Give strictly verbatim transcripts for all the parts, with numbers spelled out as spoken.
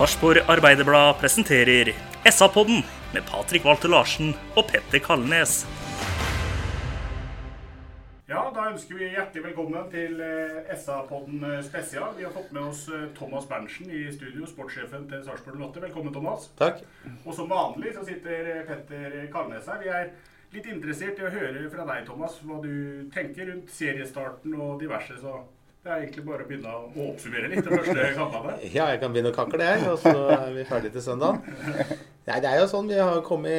Sarpsborg Arbeiderblad presenterer S A-podden med Patrick Walter Larsen og Petter Kalnes. Ja, da ønsker vi hjertelig velkommen til S A-podden spesial. Vi har fått med oss Thomas Berntsen i studio, sportssjefen til Sarpsborg Lotte. Velkommen, Thomas. Takk. Og som vanlig så sitter Petter Kalnes her. Vi er litt interessert i å høre fra deg, Thomas, hva du tenker rundt seriestarten og diverse, så det er egentlig bare å begynne å oppsummere litt det første kampene. Ja, jeg kan begynne å kakle det, og så er vi ferdige til søndag. Nei, det er jo sånn, vi har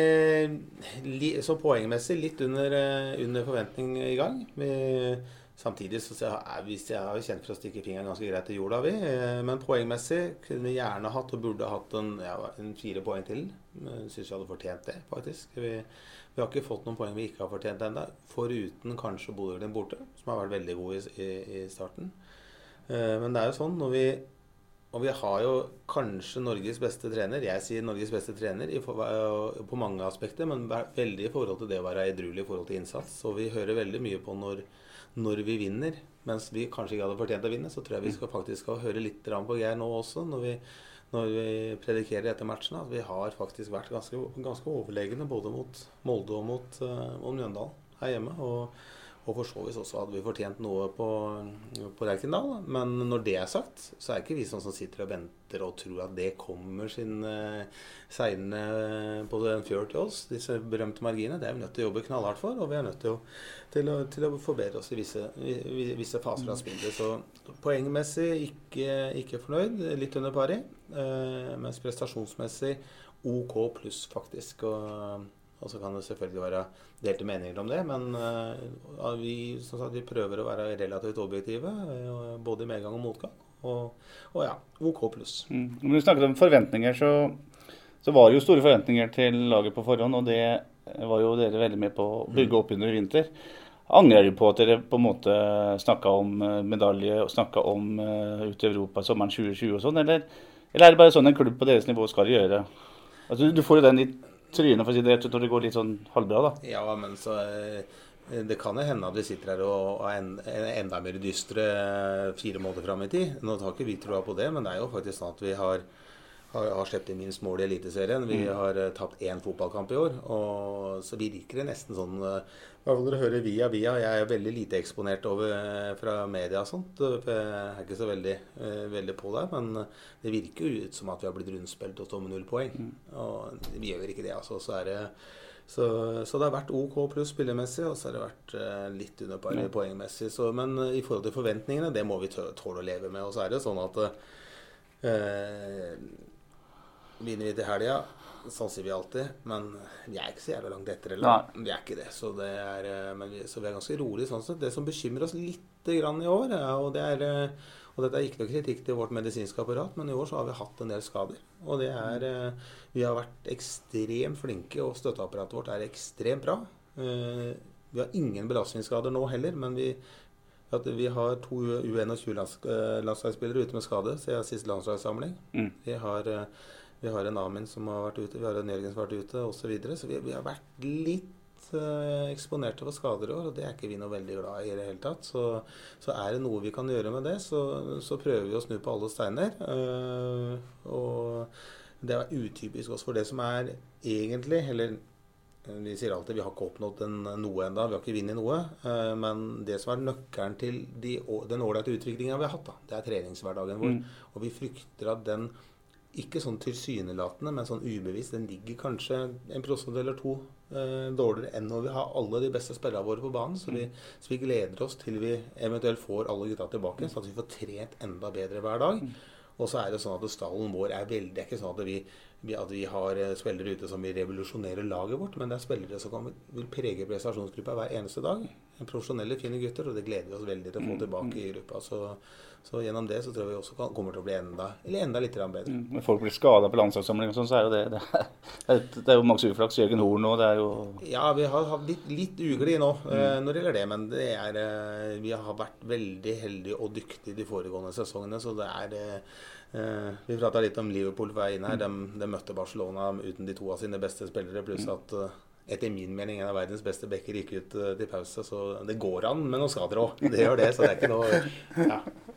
kommet så poengmessig litt under, under forventning i gang. Vi, samtidig så er vi, jeg har jo kjent for å stikke fingeren ganske greit i jorda vi, men poengmessig kunne vi gjerne hatt og burde hatt en, ja, en fire poeng til. Jeg synes vi hadde fortjent det, faktisk. Vi, vi har ikke fått noen poeng vi ikke har fortjent enda, foruten kanskje Bodø-Glimt borte, som har vært veldig god i, i, i starten. Men det er jo sånn, når vi Og vi har jo kanskje Norges beste trener. Jeg sier Norges beste trener i, på mange aspekter, men veldig i forhold til det å være edruelig i forhold til innsats. Og vi hører veldig mye på når, når vi vinner, mens vi kanskje ikke hadde fortjent å vinne. Så tror jeg vi skal faktisk skal høre litt på Geir nå også, når vi, når vi predikerer etter matchene. At vi har faktisk vært ganske, ganske overlegne både mot Molde og mot, uh, mot Mjøndalen her hjemme. Og Og for så vidt også hadde vi fortjent noe på, på Lerkendal. Men når det er sagt, så er ikke vi sånn som sitter og venter og tror at det kommer sin uh, seilende på den fjør til oss. Disse berømte marginene, det er vi nødt til å jobbe knallhardt for, og vi er nødt til å, til å, til å forbedre oss i visse, i, visse faser av spillet. Så poengmessig ikke, ikke fornøyd, litt under pari, uh, mens prestasjonsmessig OK pluss faktisk. Og Og så kan det selvfølgelig være delte meninger om det, men uh, vi, som sagt, vi prøver å være relativt objektive, uh, både i medgang og motgang. Og, og ja, OK pluss. Mm. Når du snakket om forventninger, så, så var det jo store forventninger til laget på forhånd, og det var jo dere veldig med på å bygge opp under i vinter. Angrer du på at dere på en måte snakket om medalje og snakket om uh, ut i Europa sommeren tjue tjue og sånn, eller, eller er det bare sånn en klubb på deres nivå skal gjøre? Altså, du får jo den i trynet for å si det når det går litt sånn halvbra da. Ja, men så det kan jo hende at vi sitter her og er en, en enda mer dystre fire måneder frem i tid. Nå har ikke vi troa på det, men det er jo faktisk sånn at vi har, har, har slept inn minst mål i Eliteserien. Vi mm. har tapt én fotballkamp i år, og så virker det nesten sånn, hva vil dere høre via via, jeg er veldig lite eksponert over fra media og sånt, jeg er ikke så veldig, veldig på der, men det virker jo ut som at vi har blitt rundspilt og står med null poeng, mm. og vi gjør ikke det, altså, så er det, så, så det har vært OK pluss spillemessig, og så har det vært uh, litt under par, mm. poengmessig, så, men uh, i forhold til forventningene, det må vi tåle å leve med, og så er det sånn at uh, vinner vi til helga, sånn sier vi alltid, men vi er ikke så jævlig langt etter, eller vi er ikke det, så, det er, men vi, så vi er ganske rolig sånn sett. Det som bekymrer oss litt grann i år, og, det er, og dette er ikke noe kritikk til vårt medisinske apparat, men i år så har vi hatt en del skader, og det er, vi har vært ekstremt flinke, og støtteapparatet vårt er ekstremt bra. Vi har ingen belastningsskader nå heller, men vi, at vi har to U tjueen-landslagsspillere ute med skade, så jeg har siste landslagssamling. Mm. Vi har Vi har en Amin som har vært ute, vi har en Jørgen som har vært ute, og så videre. Så vi, vi har vært litt uh, eksponerte for skader i år, og det er ikke vi noe veldig glad i i det hele tatt. Så, så er det noe vi kan gjøre med det, så, så prøver vi å snu på alle steiner. Uh, og det er utypisk også for det som er egentlig, eller vi sier alltid vi har ikke oppnådd en, noe enda, vi har ikke vunnet noe, uh, men det som er nøkkelen til de, den ålreite utviklingen vi har hatt, da, det er treningshverdagen vår. Mm. Og vi frykter at den ikke sånn tilsynelatende, men sånn ubevisst. Den ligger kanskje en prosent eller to eh, dårligere enn når vi har alle de beste spillere våre på banen. Så vi, så vi gleder oss til vi eventuelt får alle gutta tilbake, så at vi får trent enda bedre hver dag. Og så er det sånn at stallen vår er veldig, det er ikke sånn at vi, at vi har spillere ute som vil revolusjonere laget vårt, men det er spillere som kan, vil prege prestasjonsgruppa hver eneste dag. En profesjonelle, fine gutter, og det gleder vi oss veldig til å få tilbake i gruppa. Så, så gjennom det så tror jeg vi også kan, kommer til å bli enda, eller enda litt bedre. Mm, men folk blir skadet på landslagssamling og sånn, så er jo det, det er, det er jo Max Uflaks, Jørgen Horn og det er jo... Ja, vi har hatt litt, litt ugelig nå mm. uh, når det gjelder det, men det er, uh, vi har vært veldig heldige og dyktige de foregående sesongene, så det er... Uh, vi pratet litt om Liverpool på vei inn her, de, de møtte Barcelona uten de to av sine beste spillere, pluss at... Uh, etter min mening en av verdens beste bekker gikk ut uh, til pause, så det går an med noen skader også. Det gjør det, så det er ikke noe... Ja.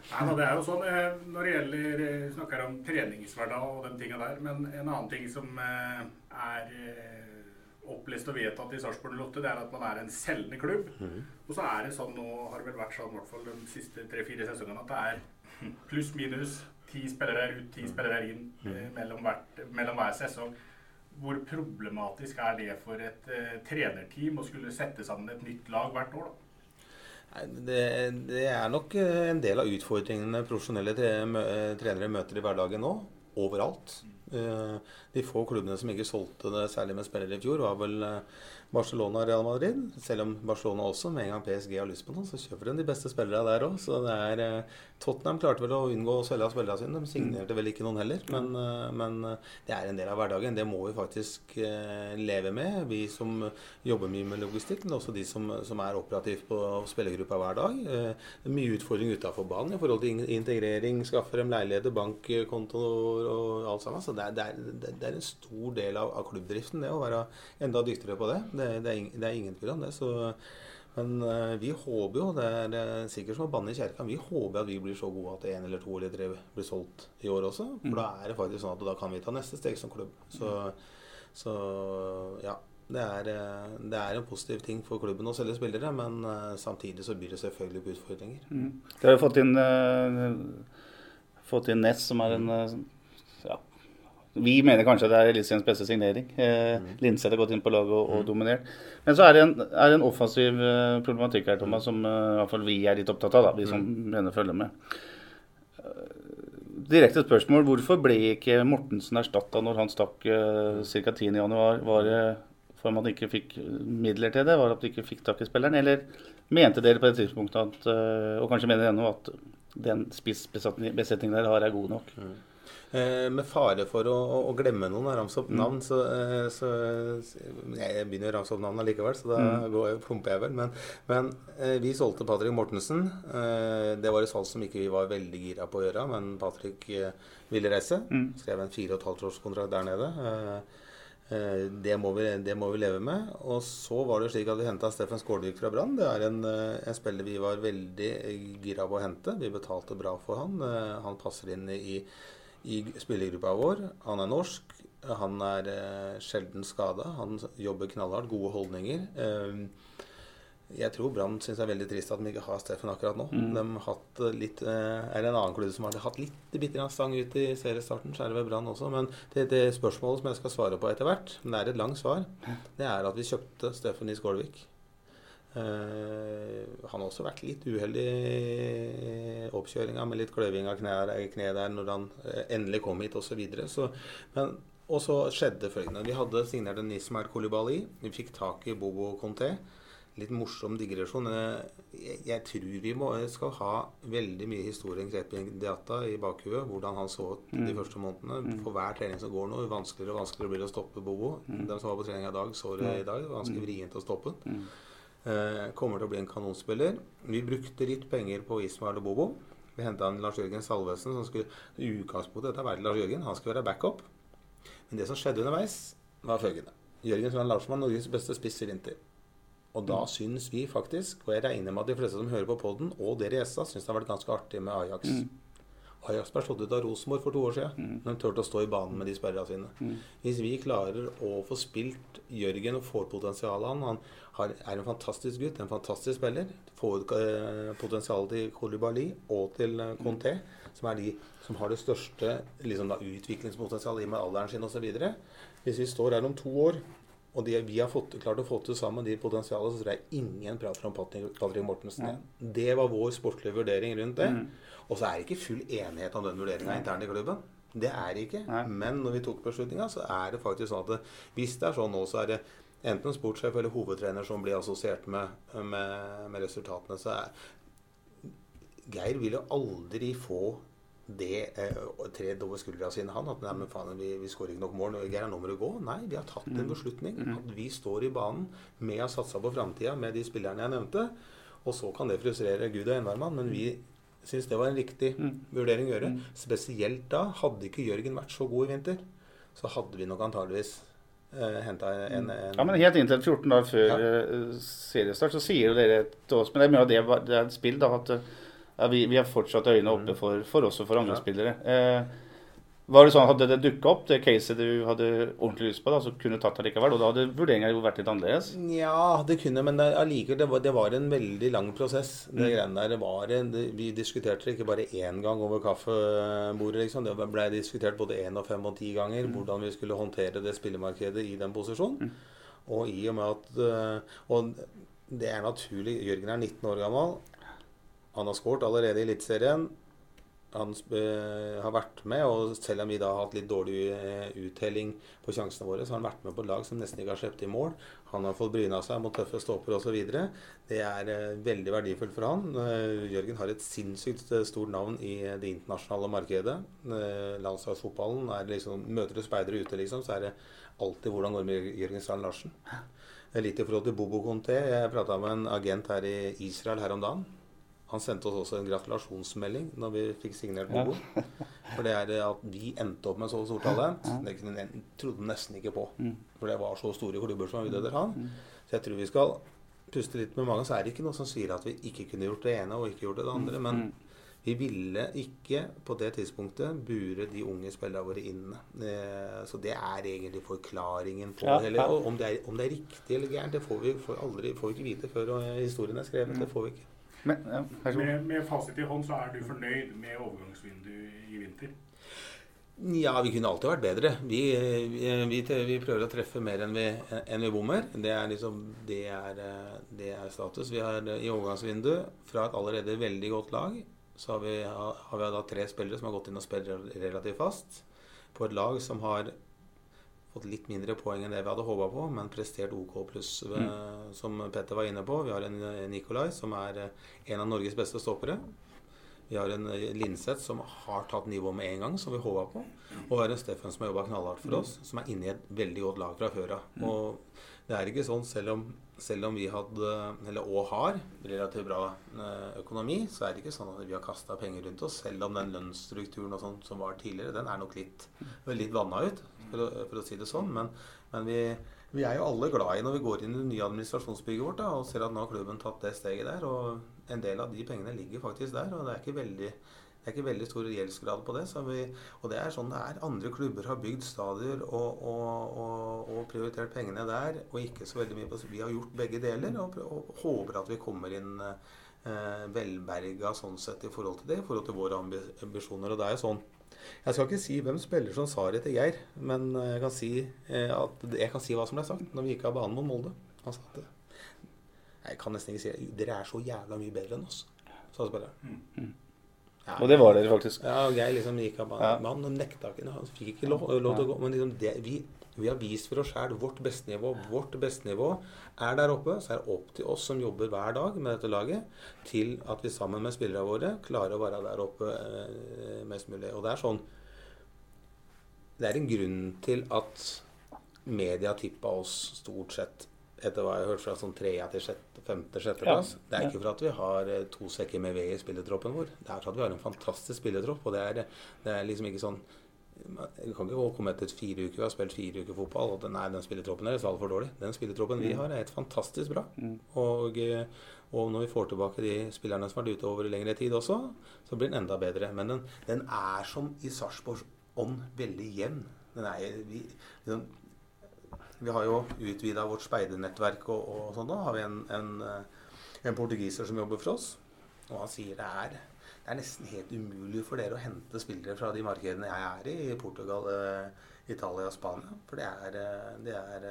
Nei, det er jo sånn, når det gjelder, snakker om treningshverdag og den tingene der, men en annen ting som er opplest og vedtatt i Sarpsborg Lotte, det er at man er en selgende klubb. Mm. Og så er det sånn, nå har det vel vært sånn i hvert fall de siste tre-fire sesongene, at det er pluss minus ti spillere ut, ti spillere inn mm. mellom, hvert, mellom hver sesong. Hvor problematisk er det for et uh, trenerteam å skulle sette sammen et nytt lag hvert år da? Det, det er nok en del av utfordringene profesjonelle trenere møter i hverdagen nå, overalt. De få klubbene som ikke solgte det særlig med spillere i fjor, var vel Barcelona og Real Madrid. Selv om Barcelona også, med en gang P S G har lyst på noe, så kjøper de de beste spillere der også. Så det er, Tottenham klarte vel å unngå å selge av spillere sine, de signerte vel ikke noen heller. Men, men det er en del av hverdagen, det må vi faktisk leve med. Vi som jobber mye med logistikk, men også de som, som er operativt på spillergruppa hver dag. Det er mye utfordring utenfor banen i forhold til integrering, skaffe dem leiligheter, bankkontoer og alt sammen. Så det er, det er, det er en stor del av, av klubbdriften, det å være enda dyktigere på det. Det, det, er, det er ingen tvil om det. Så, men uh, vi håper jo, det er, det er sikkert som å banne i kjerken, vi håper at vi blir så gode at en eller to eller tre blir solgt i år også. For mm. da er det faktisk sånn at da kan vi ta neste steg som klubb. Så, så ja, det er, det er en positiv ting for klubben å selge spillere, men uh, samtidig så blir det selvfølgelig på utfordringer. Mm. Det har jo fått inn, uh, fått inn Ness, som er en uh, Vi mener kanskje det er Eliteseriens beste signering. Eh, mm. Lindseth har gått inn på laget og, og dominert. Men så er det en, er det en offensiv uh, problematikk her, Thomas, som uh, i hvert fall vi er litt opptatt av, da, vi som mm. mener følger med. Uh, direkte spørsmål, hvorfor ble ikke Mortensen erstattet når han stakk uh, ca. tiende januar? Var det for at man ikke fikk midler til det? Var det at de ikke fikk tak i spilleren? Eller mente dere på det tidspunktet, at, uh, og kanskje mener ennå, at den spissbesetningen der har er god nok? Mm. Eh, med fare for å, å glemme noen og ramse opp navn, så, så jeg begynner å ramse opp navn likevel, så da mm. går jeg, plumper jeg vel. Men, men eh, vi solgte Patrick Mortensen. Eh, det var et salg som ikke vi var veldig gira på å gjøre, men Patrick eh, ville reise. Mm. Skrev en fire og et halvt års kontrakt der nede. Eh, eh, det, må vi, det må vi leve med. Og så var det slik at vi hentet Steffen Skålvik fra Brann. Det er en, en spiller vi var veldig gira på å hente. Vi betalte bra for han. Eh, han passer inn i i spillergruppa vår. Han er norsk, han er eh, sjelden skadet, han jobber knallhardt, gode holdninger. Eh, jeg tror Brann synes det er veldig trist at de ikke har Steffen akkurat nå. Mm. De har hatt litt, eh, er det en annen klubb som har hatt litt bitte stang ut i seriestarten, så er det ved Brann også. Men det, det spørsmålet som jeg skal svare på etter hvert, men det er et langt svar, det er at vi kjøpte Steffen i Skålvik. Uh, han har også vært litt uheldig i oppkjøringa med litt kløving av kne, kne der når han uh, endelig kom hit og så videre. Så, men, og så skjedde følgende. Vi hadde signert en Ismail Koulibaly. Vi fikk tak i Bobo Conté. Litt morsom digresjon. Jeg, jeg tror vi må, skal ha veldig mye historie om data i bakhuet. Hvordan han så ut de første månedene. For hver trening som går nå, vanskeligere og vanskeligere blir det å stoppe Bobo. Den som var på trening i dag, så det i dag. Det var ganske vrient å stoppe. Uh, kommer til å bli en kanonspiller. Vi brukte litt penger på Ismail og Bobo. Vi hentet en Lars Jørgen Salvesen som skulle i utgangspunktet dette være Lars Jørgen. Han skulle være backup. Men det som skjedde underveis var følgende. Jørgen Strand Larsen var Norges beste spiss i vinter. Og da mm. synes vi faktisk, og jeg regner med at de fleste som hører på podden og dere i S A, synes det har vært ganske artig med Ajax. Mm. Ajax ble slått ut av Rosenborg for to år siden. Mm. De tørte å stå i banen med de spillerne sine. Mm. Hvis vi klarer å få spilt Jørgen og får potensialet han, han har, er en fantastisk gutt, en fantastisk spiller, får eh, potensialet til Koulibaly og til eh, Conté, mm. som er de som har det største liksom, da, utviklingspotensialet i med alderen sin og så videre. Hvis vi står her om to år, og de, vi har fått, klart å få til sammen de potensialet, så tror jeg ingen prater om Patrick, Patrick Mortensen. Ja. Det var vår sportlige vurdering rundt det. Mm. Og så er det ikke full enighet om den vurderingen internt i klubben. Det er det ikke. Nei. Men når vi tok beslutningen, så er det faktisk sånn at det, hvis det er sånn nå, så er det enten sportssjef eller hovedtrener som blir assosiert med, med, med resultatene. Så er, Geir vil jo aldri få det eh, tre dobbelt skuldre av sine han, at nei, men faen, vi, vi skårer ikke nok mål, Geir, nå må du gå. Nei, vi har tatt en beslutning, at vi står i banen med å satse på fremtiden med de spillerne jeg nevnte, og så kan det frustrere Gud og enhvermann, men vi synes det var en riktig vurdering å gjøre. Spesielt da, hadde ikke Jørgen vært så god i vinter, så hadde vi nok antageligvis eh, hentet en, en... Ja, men helt inntil fjorten dager før ja. seriestart, så sier jo dere til oss, men det er mye av det, det er et spill da, at ja, vi, vi har fortsatt øynene oppe for, for oss og for andre Ja. spillere. Eh, var det sånn, hadde det dukket opp, det caset du hadde ordentlig lyst på, da, så kunne du tatt det likevel, og da hadde vurderingen jo vært litt annerledes? Ja, det kunne, men det, allikevel, det, var, det var en veldig lang prosess. Det greiene der, det var en, det, vi diskuterte det ikke bare én gang over kaffebordet, liksom. Det ble diskutert både én og fem og ti ganger, hvordan vi skulle håndtere det spillemarkedet i den posisjonen. Og i og med at, og det er naturlig, Jørgen er nitten år gammel, han har skåret allerede i Eliteserien. Han uh, har vært med, og selv om vi da har hatt litt dårlig uh, uttelling på sjansene våre, så har han vært med på et lag som nesten ikke har slept i mål. Han har fått bryna seg mot tøffe stopper og så videre. Det er uh, veldig verdifullt for han. Uh, Jørgen har et sinnssykt uh, stort navn i uh, det internasjonale markedet. Uh, landslagsfotballen er liksom, møter du speidere ute liksom, så er det alltid hvordan går det med Jørgen Strand Larsen. Litt i forhold til Bobo Conté. Jeg pratet med en agent her i Israel her om dagen. Han sendte oss også en gratulasjonsmelding når vi fikk signert Bobo. Ja. For det er at vi endte opp med så stort talent. Det kunne, trodde vi nesten ikke på. For det var så store klubber som var ute etter han. Så jeg tror vi skal puste litt med magen. Så er det ikke noe som sier at vi ikke kunne gjort det ene og ikke gjort det andre. Men vi ville ikke på det tidspunktet bure de unge spillere våre inne. Så det er egentlig forklaringen på det. Ja, ja. Om, det er, om det er riktig eller gærent, det får vi får aldri, får vi ikke vite før historien er skrevet. Det får vi ikke. Men, ja, med, med fasit i hånd så er du fornøyd med overgangsvinduet i vinter? Ja, vi kunne alltid vært bedre. Vi, vi, vi, vi prøver å treffe mer enn vi, enn vi bommer. Det er, liksom, det, er, det er status. Vi har i overgangsvinduet fra et allerede veldig godt lag, så har vi, har vi da tre spillere som har gått inn og spilt relativt fast. På et lag som har fått litt mindre poeng enn det vi hadde håpet på, men prestert OK pluss, mm. som Petter var inne på. Vi har en Nikolai, som er en av Norges beste stoppere. Vi har en Linseth, som har tatt nivå med en gang, som vi håpet på. Og vi har en Steffen som har jobbet knallhardt for oss, som er inne i et veldig godt lag fra før av. Og det er ikke sånn, selv om, selv om vi hadde, eller og har, relativt bra økonomi, så er det ikke sånn at vi har kastet penger rundt oss, selv om den lønnsstrukturen og sånn som var tidligere, den er nok litt, litt vannet ut. For å, for å si det sånn, men, men vi, vi er jo alle glad i når vi går inn i det nye administrasjonsbygget vårt da, og ser at nå har klubben tatt det steget der, og en del av de pengene ligger faktisk der, og det er ikke veldig, det er ikke veldig stor gjeldsgrad på det, så vi, og det er sånn det er. Andre klubber har bygd stadier og, og, og, og prioritert pengene der, og ikke så veldig mye på, vi har gjort begge deler, og, og håper at vi kommer inn eh, velberga sånn sett i forhold til det, i forhold til våre ambisjoner, og det er jo sånn. Jeg skal ikke si hvem spiller som sa det til Geir, men jeg kan si, at, jeg kan si hva som ble sagt når vi gikk av banen mot Molde. Han sa at jeg kan nesten ikke si det. Dere er så jævla mye bedre enn oss, sa spilleren. Mm. Ja, og det var dere faktisk. Ja, og Geir liksom gikk av banen. Ja. Han nekta ikke, han fikk ikke lov, lov til å gå. Men liksom det, vi, vi har vist for oss selv vårt beste nivå. Vårt beste nivå er der oppe, så er det opp til oss som jobber hver dag med dette laget, til at vi sammen med spillere våre klarer å være der oppe eh, mest mulig. Og det er sånn, det er en grunn til at media tippet oss stort sett, etter hva jeg har hørt fra sånn tredje til sjette, femte, sjette plass. Ja. Det er ikke for at vi har to sekker med ved i spilletroppen vår. Det er for at vi har en fantastisk spilletropp, og det er, det er liksom ikke sånn, vi kan ikke komme etter fire uker, vi har spilt fire uker fotball, og nei, den spilletroppen er altfor dårlig. Den spilletroppen vi har er helt fantastisk bra. Mm. Og, og når vi får tilbake de spillerne som har vært ute over lengre tid også, så blir den enda bedre. Men den, den er som i Sarpsborgs ånd veldig jevn. Den er, vi, den, vi har jo utvidet vårt speidernettverk og, og sånn da. Har vi en, en, en portugiser som jobber for oss, og han sier det er Det er nesten helt umulig for dere å hente spillere fra de markedene jeg er i, i Portugal, Italia og Spania. For det er, det er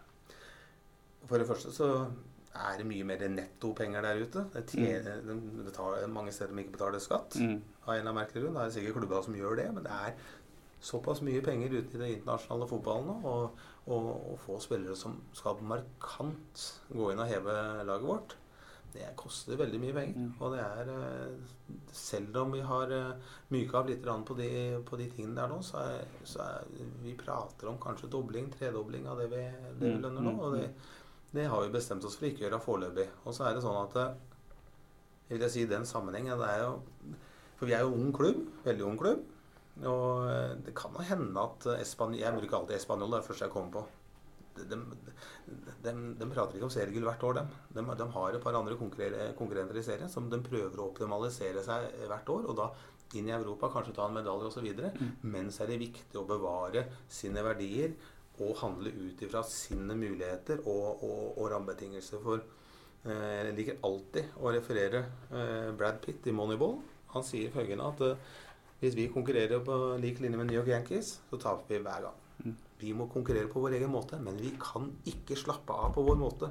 For det første så er det mye mer nettopenger der ute. Det, tjener, mm. det tar mange steder de ikke betaler skatt. Mm. Av en eller annen merkelig grunn. Det er sikkert klubber som gjør det, men det er såpass mye penger ute i det internasjonale fotballen nå, og, og, og få spillere som skal markant gå inn og heve laget vårt. Det koster veldig mye penger, mm. og det er, selv om vi har myket av litt på de, på de tingene der nå, så er, så er vi prater om kanskje dobling, tredobling av det vi, det vi lønner nå, og det, det har vi bestemt oss for å ikke gjøre foreløpig. Og så er det sånn at, jeg vil si i den sammenhengen, det er jo, for vi er jo ung klubb, veldig ung klubb, og det kan jo hende at Espanol, jeg bruker alltid Espanol, det er det første jeg kommer på. Det, det, de, de prater ikke om seriegull hvert år, dem. De, de har et par andre konkurrenter i serien som de prøver å optimalisere seg hvert år, og da inn i Europa, kanskje ta en medalje og så videre. Mm. Men så er det viktig å bevare sine verdier og handle ut ifra sine muligheter og, og, og rammebetingelser. For eh, jeg liker alltid å referere eh, Brad Pitt i Moneyball. Han sier følgende at eh, hvis vi konkurrerer på lik linje med New York Yankees, så taper vi hver gang. Mm. Vi må konkurrere på vår egen måte, men vi kan ikke slappe av på vår måte.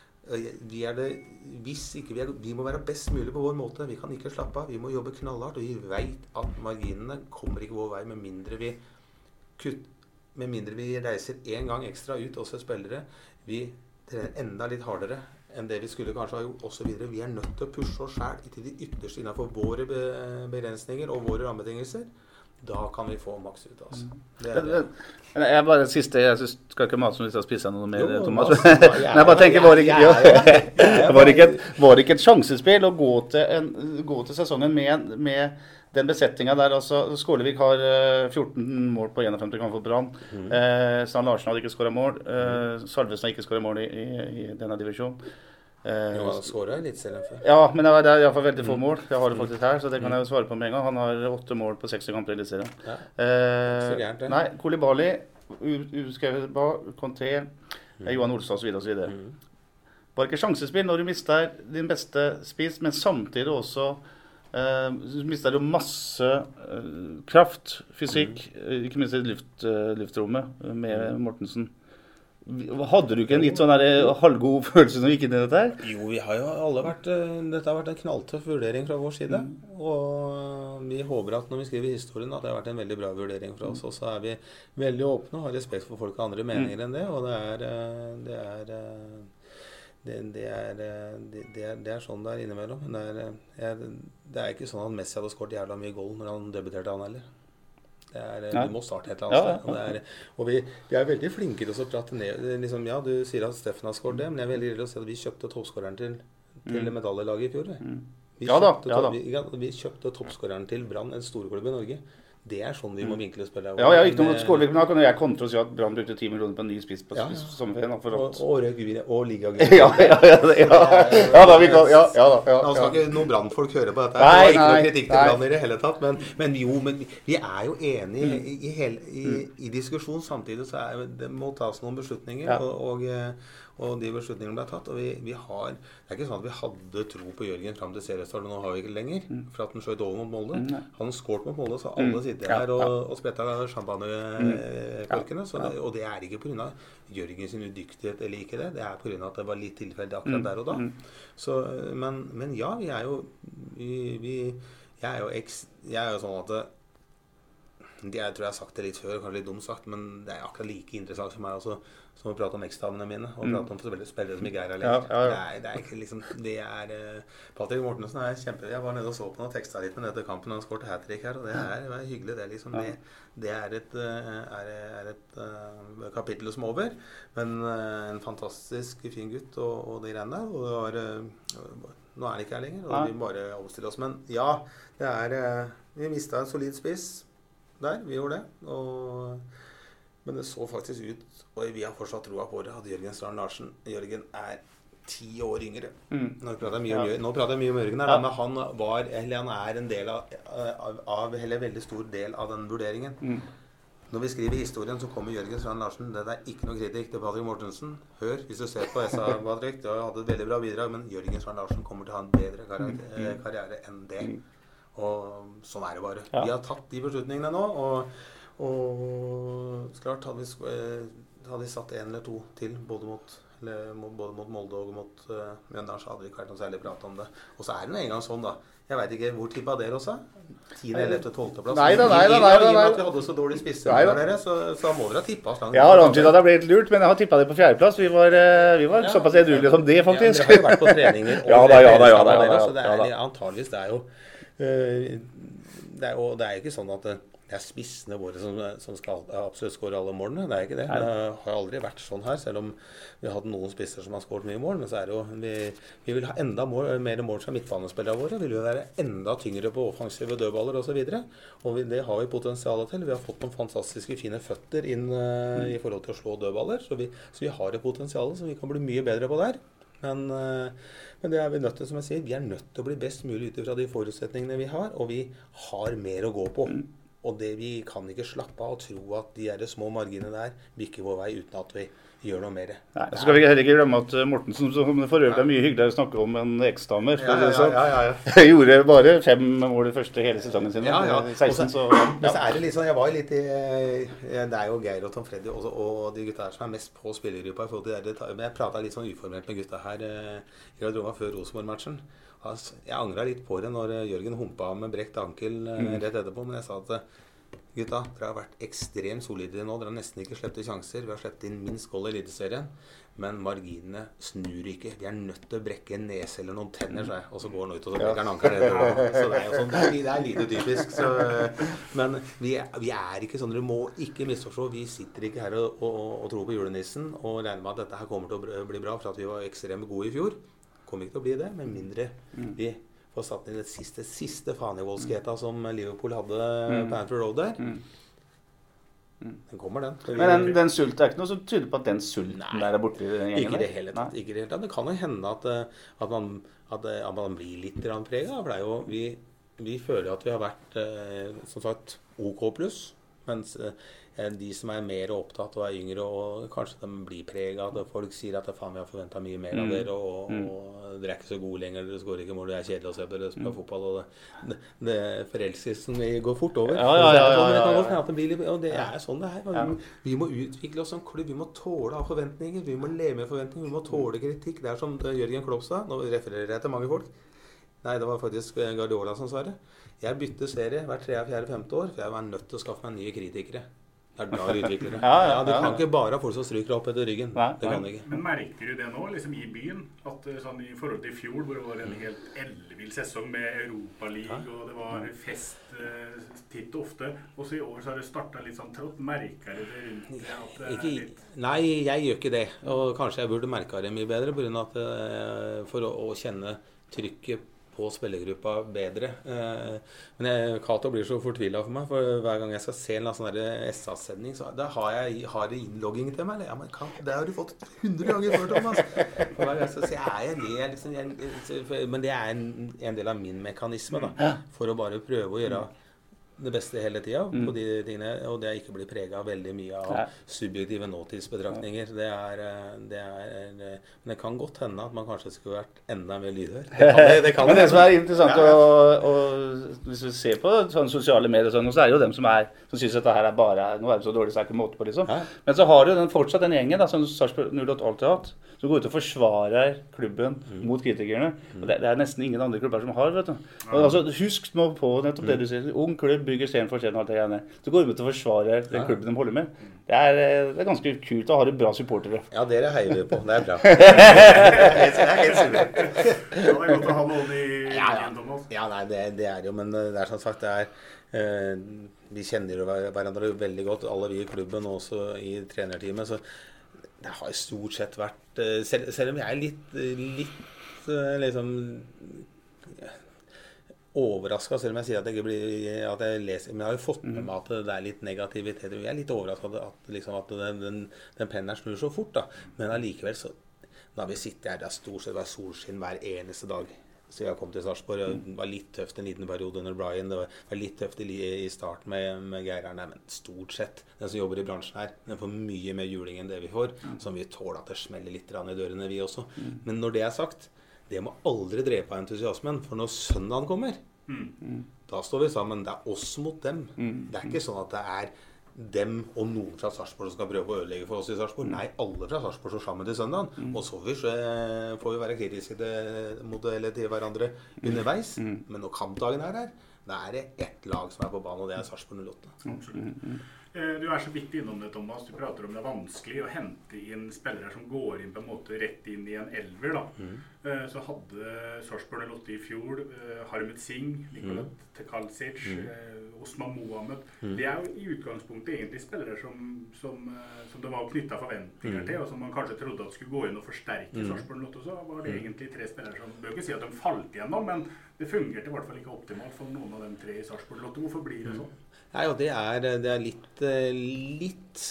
Vi, er det, hvis ikke vi, er, vi må være best mulig på vår måte. Vi kan ikke slappe av. Vi må jobbe knallhardt, og vi vet at marginene kommer ikke vår vei med mindre vi, kutt, med mindre vi reiser en gang ekstra ut også spillere. Vi trener enda litt hardere enn det vi skulle kanskje ha gjort, og så videre. Vi er nødt til å pushe oss selv til de ytterste innenfor våre begrensninger og våre rammebetingelser. Da kan vi få maks ut, altså. Det er det. Jeg er bare siste, jeg synes, skal ikke mate som hvis jeg spiser noe mer, jo, Thomas. Altså, ja, Men jeg bare tenker, var det ikke, ja, var det ikke, et, var det ikke et sjansespill å gå til, en, gå til sesongen med, med den besetningen der? Altså, Skålevik har fjorten mål på enogfemti kamper for Brann. Mm. Eh, Strand Larsen hadde ikke skåret mål. Eh, Salvesen har ikke skåret mål i, i, i denne divisjonen. Eh, jo, han skåret litt selv før. Ja, men det er i hvert fall veldig få mål. Jeg har det faktisk her, så det kan jeg jo svare på med en gang. Han har åtte mål på seksti kamper i Eliteserien. Ja, eh, så gærent det. Nei, Koulibaly, uskrevet Conté, mm. Johan Olstad og så videre og så videre. Mm. Bare ikke sjansespill når du mister din beste spiss, men samtidig også eh, mister du masse eh, kraft, fysikk, mm. ikke minst i luft, uh, luftrommet med Mortensen. Hadde du ikke en litt sånn der halvgod følelse når vi gikk inn i dette her? Jo, vi har jo alle vært, dette har vært en knalltøff vurdering fra vår side. Mm. Og vi håper at når vi skriver historien at det har vært en veldig bra vurdering fra oss. Og så er vi veldig åpne og har respekt for folk og andre meninger mm. enn det. Og det er, det er, det, det er, det, det er, det er sånn det er innimellom. Men det er, jeg, det er ikke sånn at Messi hadde skåret jævla mye goal når han debuterte han heller. Det er, ja. Du må starte et eller annet sted. Og, det er, og vi, vi er veldig flinke til å prate ned. Liksom, ja, du sier at Steffen har skåret det, men jeg er veldig redd å si at vi kjøpte toppskåreren til, til mm. medaljelaget i fjor. Vi, vi, ja, da, kjøpte, ja, da. Vi, vi kjøpte toppskåreren til Brann, en storklubb i Norge. Det er sånn vi må vinkle og spille. Ja, jeg har ikke noe Skålevik, men da kan jeg kontre og si at Brann brukte ti millioner på en ny spiss på ja, ja. sommerferien. Og, og Røgvin og Liga ja, ja, ja, ja, ja, da vi kan, ja, ja, da, ja. Nå skal ikke noen Brannfolk høre på dette. Nei, det var ikke noe kritikk til Brann i det hele tatt, men, men jo, men vi er jo enige mm. i, i, hele, i, i diskusjon. Samtidig så er, det må tas noen beslutninger, ja. og, og, og de beslutningene ble tatt. Og vi, vi har, det er ikke sånn at vi hadde tro på Jørgen frem til seriestart, og nå har vi ikke lenger, for at han skjøt over mot Molde. Mm. Han skåret mot Molde, så alle sitter her og, og spretta champagnekorkene, mm. og det er ikke på grunn av Jørgen sin udyktighet eller ikke det, det er på grunn av at det var litt tilfeldig akkurat mm. der og da. Så, men, men ja, vi er jo, vi, vi, jeg er jo, eks, jeg er jo sånn at det, jeg tror jeg har sagt det litt før, kanskje litt dumt sagt, men det er akkurat like interessant for meg også, som å prate om ekstavene mine, og mm. prate om spillere som ikke er her lenger. Ja, ja, ja. Det, er, det er ikke liksom, det er, uh, Patrick Mortensen er kjempe, jeg var nede og så på noe teksta litt med dette kampen, han skåret hat-trick her, og det er, det er hyggelig, det er liksom, det, det er et, uh, er, er et uh, kapittel som over, men uh, en fantastisk fin gutt, og, og det greiene der, og det var, uh, nå er han ikke her lenger, og vi må bare omstille oss, men ja, det er, uh, vi mistet en solid spiss, der, vi gjorde det, og, men det så faktisk ut, og vi har fortsatt troa på det, at Jørgen Strand Larsen, Jørgen er ti år yngre. Mm. Nå prater jeg mye om, ja. nå prater jeg mye om Jørgen her, ja. men han, var, eller han er en del av, av, av, eller en veldig stor del av den vurderingen. Mm. Når vi skriver historien, så kommer Jørgen Strand Larsen, det er ikke noe kritikk til Patrick Mortensen. Hør, hvis du ser på S A, Patrick, du har hatt et veldig bra bidrag, men Jørgen Strand Larsen kommer til å ha en bedre karriere, karriere enn det. Og sånn er det bare. Ja. Vi har tatt de beslutningene nå, og, og klart hadde vi, hadde vi satt en eller to til, både mot, eller, både mot Molde og mot uh, Mjøndalen, så hadde vi ikke vært noe særlig prat om det. Og så er det en gang sånn da, jeg vet ikke hvor tippa dere også, tiende, ellevte, tolvte plass. Nei da, nei da, nei da. I og med at vi hadde så dårlig spisser med dere, så, så må dere ha tippet oss langt. Ja, antydet at det ble litt lurt, men jeg har tippet det på fjerdeplass. Vi var, vi var ja, såpass edruelige som det, faktisk. Ja, dere har jo vært på treninger, og ja, da, ja, da, ja, da, ja, da, så det er, antageligvis det er jo, uh, det er jo, det er ikke sånn at det er spissene våre som, som skal absolutt skåre alle målene. Det er ikke det. Det har aldri vært sånn her, selv om vi har hatt noen spisser som har skåret mye mål. Men så er det jo, vi, vi vil ha enda mål, mer mål fra midtbanespillere våre. Vi vil jo være enda tyngre på offensive dødballer og så videre. Og vi, det har vi potensialet til. Vi har fått noen fantastiske fine føtter inn uh, i forhold til å slå dødballer. Så vi, så vi har et potensial som vi kan bli mye bedre på der. Men, uh, men det er vi nødt til, som jeg sier, vi er nødt til å bli best mulig ut fra de forutsetningene vi har. Og vi har mer å gå på. Og det vi kan ikke slappe av og tro at de er de små marginene der bikker vår vei uten at vi gjør noe mer. Nei, så skal vi heller ikke glemme at Mortensen, som for øvrig er mye hyggeligere å snakke om en eksdamer, ja, ja, ja, ja, ja. gjorde bare fem mål i første hele sesongen sin. Ja, ja. seksten, så, ja. ja. Så er det litt sånn, jeg var litt i, det er jo Geir og Tom Freddy også, og de gutta her som er mest på spillergruppa i forhold til det, men jeg pratet litt sånn uformelt med gutta her i Radroma før Rosenborg-matchen. Jeg angret litt på det når Jørgen humpa med brekt ankel rett etterpå, men jeg sa at gutta, dere har vært ekstremt solide nå. Dere har nesten ikke sleppet sjanser. Vi har sleppet inn minst goal i Eliteserien. Men marginene snur ikke. Vi er nødt til å brekke en nese eller noen tenner, så, og så går han ut og så brekker han ankeren etterpå. Så det er jo sånn, det er lite typisk. Så, men vi er, vi er ikke sånn, dere må ikke misforstå. Vi sitter ikke her og, og, og tror på julenissen og regner med at dette her kommer til å bli bra, for at vi var ekstremt gode i fjor. Kommer ikke til å bli det, men mindre vi får satt inn det siste, siste fanevoldsketa som Liverpool hadde mm. på Anfield Road der. Mm. Den kommer, den. Men den, den sulten er ikke noe som tyder på at den sulten Nei, der er borte i den gjengen? Ikke det hele tatt. Ikke det hele tatt. Det kan jo hende at, at, man, at, at man blir litt preget. For det er jo, vi, vi føler at vi har vært, som sagt, OK pluss. Mens de som er mer opptatt og er yngre, og kanskje de blir preget at folk sier at faen, vi har forventet mye mer av dere, og, og, og dere er ikke så gode lenger, dere skårer ikke mål, det er kjedelig å se på dere spiller mm. fotball, og det, det forelskelsen går fort over. Ja, ja, ja, ja, ja, ja. Og det er sånn det er. Vi, vi må utvikle oss som klubb, vi må tåle av forventninger, vi må leve med forventninger, vi må tåle kritikk. Det er som Jørgen Klopp sa, nå refererer jeg til mange folk. Nei, det var faktisk Guardiola som sa det. Jeg bytter serie hver tredje, fjerde, femte år, for jeg var nødt til å skaffe meg nye kritikere. Det er bra utviklere. ja, ja, ja, du kan ja. ikke bare ha folk som stryker opp etter ryggen. Nei, det kan ikke. Men merker du det nå, liksom i byen, at sånn i forhold til i fjor, hvor det var en helt ellevill sesong med Europa League, ja. og det var fest eh, titt og ofte, og så i år så har det startet litt sånn trått. Merker du det rundt det? At det ikke, litt... Nei, jeg gjør ikke det. Og kanskje jeg burde merke det mye bedre, på grunn av at, uh, for å, å kjenne trykket på spillergruppa bedre. Eh, men jeg, Kato blir så fortvilet for meg, for hver gang jeg skal se en sånn S A-sending, så da har jeg har innlogging til meg. Ja, men kan, det har du fått hundre ganger før, Thomas. For hver gang jeg skal se, er jeg det, liksom, jeg, men det er en, en del av min mekanisme, da, for å bare prøve å gjøre det beste hele tiden mm. på de tingene, og det er ikke bli preget av veldig mye av ja. subjektive nåtidsbetraktninger. Det er, det er, men det kan godt hende at man kanskje skulle vært enda mer lydhør. Det kan, det, det kan men det som er interessant, ja. og, og hvis vi ser på sånne sosiale medier, sånn, så er det jo dem som, er, som synes at det her er bare, nå er det så dårlig, så er det ikke måte på, liksom. Ja. Men så har du den, fortsatt den gjengen, da, som Sarpsborg null åtte alltid har hatt, som går ut og forsvarer klubben mm. mot kritikerne. Og det, det er nesten ingen andre klubber som har, vet du. Og, altså, husk nå på nettopp det du sier, ung klubb bygger sten for sten og alt det gjerne. Så går de ut og forsvarer den klubben de holder med. Det er, det er ganske kult å ha det bra supportere. Ja, dere heier vi på. Det er bra. Det er helt supert. Ja, det er godt å ha noen i ja, ja. ja, nei, det, det er jo, men det er som sagt, det er, eh, vi kjenner jo hverandre veldig godt, alle vi i klubben, også i trenerteamet, så det har stort sett vært, selv, selv om jeg er litt, litt liksom, overrasket, selv om jeg sier at jeg ikke blir, at jeg leser, men jeg har jo fått med meg at det er litt negativitet, jeg er litt overrasket at, liksom, at den, den, den pennen her snur så fort, da. Men allikevel så, da vi sitter her, det er stort sett solskinn hver eneste dag. Så jeg kom til Sarpsborg, det var litt tøft en liten periode under Brian, det var, var litt tøft i, i starten med, med Geir her, men stort sett, den som jobber i bransjen her, den får mye mer juling enn det vi får, som vi tåler at det smeller litt i dørene vi også. Men når det er sagt, det må aldri drepe entusiasmen, for når søndagen kommer, mm. da står vi sammen, det er oss mot dem. Mm. Det er ikke sånn at det er dem og noen fra Sarpsborg som skal prøve å ødelegge for oss i Sarpsborg. Nei, alle fra Sarpsborg står sammen til søndagen. Mm. Og så får vi, får vi være kritiske til, mot, eller til hverandre underveis. Mm. Men når kampdagen er her, da er det ett lag som er på banen, og det er Sarpsborg null åtte. Absolutt. Du er så vidt innom det, Thomas. Du prater om det er vanskelig å hente inn spillere som går inn på en måte rett inn i en elver, da. Mm. Så hadde Sarpsborg null åtte i fjor Harmet Singh, Nikola mm. Tekalsic, mm. Osman Mohamed. Mm. Det er jo i utgangspunktet egentlig spillere som, som, som det var knyttet forventninger mm. til, og som man kanskje trodde at skulle gå inn og forsterke mm. Sarpsborg Lotto. Så var det egentlig tre spillere som, jeg bør ikke si at de falt igjennom, men det fungerte i hvert fall ikke optimalt for noen av de tre i Sarpsborg Lotto. Hvorfor blir det sånn? Nei, og det er, det er litt, litt,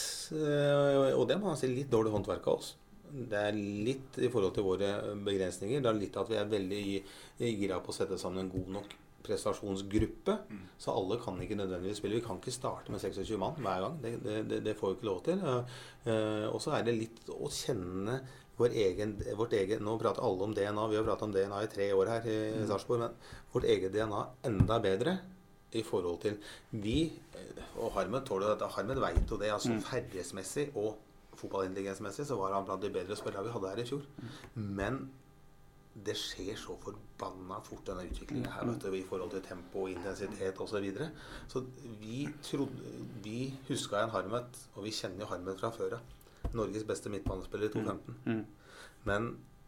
og det må man si, litt dårlig håndverk av oss. Det er litt i forhold til våre begrensninger. Det er litt at vi er veldig gira på å sette sammen en god nok prestasjonsgruppe. Mm. Så alle kan ikke nødvendigvis spille. Vi kan ikke starte med tjueseks mann hver gang. Det, det, det får vi ikke lov til. Uh, og så er det litt å kjenne vår egen, vårt egen, nå prater alle om D N A, vi har pratet om D N A i tre år her i mm. Sarpsborg, men vårt eget D N A enda bedre i forhold til vi, og Harmed tåler dette, Harmed vet jo det, altså mm. ferdighetsmessig og fotballintelligensmessig så var han blant de bedre spillere vi hadde her i fjor. Men det skjer så forbanna fort denne utviklingen her, vet du, i forhold til tempo, intensitet og så videre. Så vi trodde, vi husket en Harmed, og vi kjenner jo Harmed fra før av. Norges beste midtbanespiller i to femten. Men,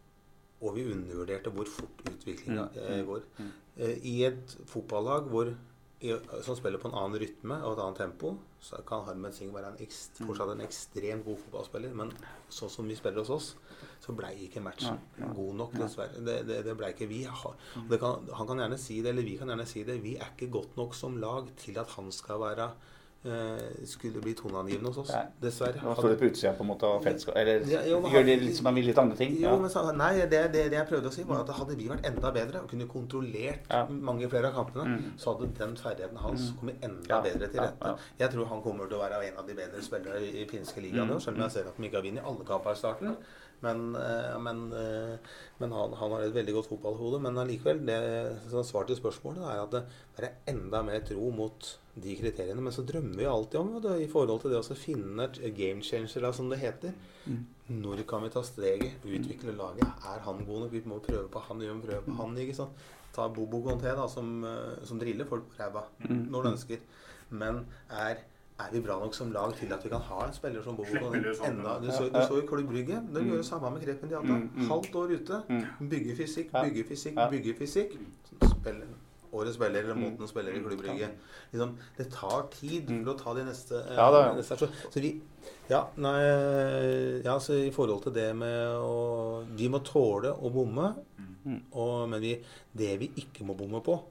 og vi undervurderte hvor fort utviklingen eh, går. Eh, I et fotballag hvor som spiller på en annen rytme og et annet tempo, så kan Harmed Singh være en ekst, fortsatt en ekstremt god fotballspiller, men sånn som vi spiller hos oss, så ble ikke matchen god nok, dessverre. Det, det, det ble ikke vi. Det kan, han kan gjerne si det, eller vi kan gjerne si det, vi er ikke godt nok som lag til at han skal være eh, skulle bli toneangivende hos oss, nei, dessverre. Nå står det på utsida på en måte av fellesskap, eller ja, jo, gjør det litt som man vil litt andre ting. Jo, ja. men så, nei, det, det, det jeg prøvde å si var at hadde vi vært enda bedre og kunne kontrollert ja. mange flere av kampene, mm. så hadde den ferdigheten hans mm. kommet enda ja. bedre til rette. Ja, ja. Jeg tror han kommer til å være en av de bedre spillere i, i finske ligaen, mm. selv om jeg ser at de ikke har vunnet alle kamper i starten. Men, men, men han, han har et veldig godt fotballhode. Men allikevel, det som svar til spørsmålet er at det er enda mer tro mot de kriteriene. Men så drømmer vi alltid om det, i forhold til det å finne et game changer, som det heter. Mm. Når kan vi ta steget, utvikle laget? Er han god nok? Vi må prøve på han, gjør vi prøve på han, ikke sant? Ta Bobo Conté da, som, som driller folk på ræva mm. når de ønsker. Men er... Er vi bra nok som lag til at vi kan ha en spiller som Bobo enda? Du så, du så i Klubb Brygge, det gjør det samme med Krepen de hadde. Halvt år ute, bygge fysikk, bygge fysikk, bygge fysikk. Spiller, årets spiller eller måten spiller i Klubb Brygge. Liksom, det tar tid for å ta de neste... Ja, da, ja. neste så, så vi, ja, nei, ja, så i forhold til det med å... Vi må tåle å bomme, og, men vi, det vi ikke må bomme på,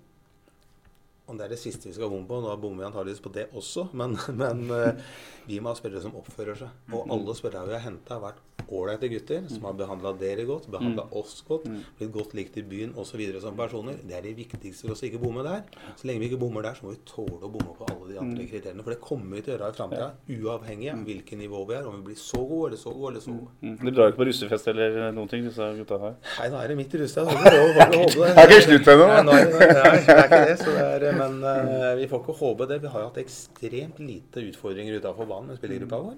og det er det siste vi skal bomme på. Nå bommer vi antageligvis på det også, men, men uh, vi må ha spillere som oppfører seg. Og alle spillere vi har hentet har vært ålreite gutter, som har behandlet dere godt, behandlet oss godt, blitt godt likt i byen og så videre som personer. Det er det viktigste for oss å ikke bomme der. Så lenge vi ikke bommer der, så må vi tåle å bomme på alle de andre kriteriene. For det kommer vi til å gjøre i fremtiden, uavhengig av hvilket nivå vi er, om vi blir så gode eller så gode eller så gode. Mm. Du drar ikke på russefest eller noen ting, disse gutta her? Nei, nå er det midt i russefest. Det er ikke slutt ennå. Nei, nei, nei, nei, det er ikke det. Så det er, men uh, vi får ikke håpe det. Vi har jo hatt ekstremt lite utfordringer utenfor banen med spillergruppa vår.